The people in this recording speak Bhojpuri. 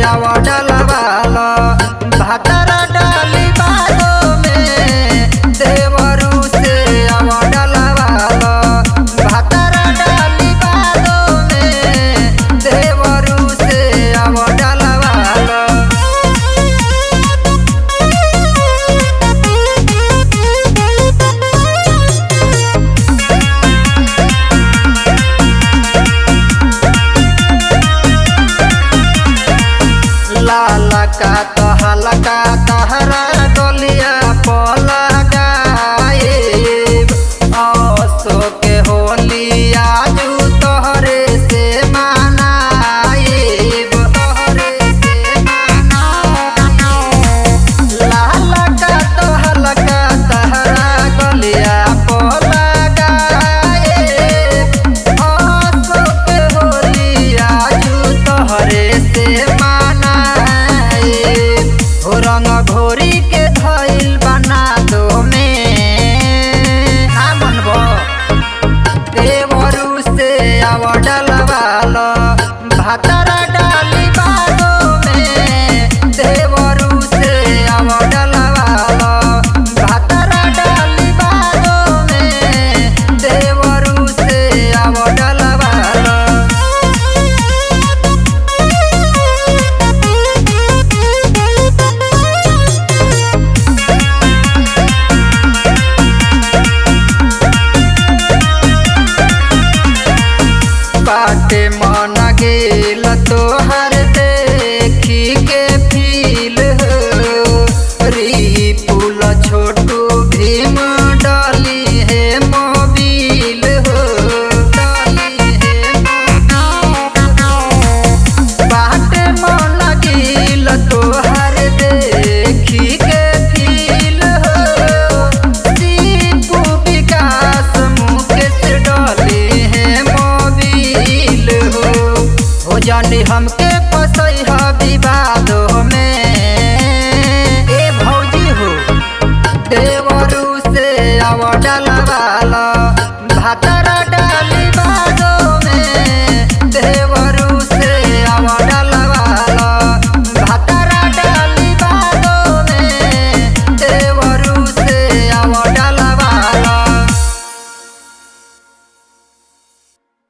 आवा डलवालो भातारा डाली बालो में देवरू से आवा डलवालो भातारा डाली बालो में देवरू से आवा डलवालो। लाला का तो हलका तहरा डोलिया पला गायब असो के होली आजू तोहरे से मनाइब तोहरे से मनाइब। लाला का तो हलका तहरा डोलिया पला गायब असो के होली आजू तोहरे से रंग घोरी के धइल बना दो में ना मनबो देवरू से आवा डलवालो भातारा डाली बालो में देवरू से आवा डलवालो भातारा डाली बालो में देवरू से आवा डलवालो। बाटे मन गेल तोहर देखी के फील हो रिपुल छोटू भीम डाली है मोबिल हो डाली है बाटे मन गेल तोहर देखी के फील हो दीपू विकास मुकेश डाली है मोबिल हो जानी हमके फसई विवादो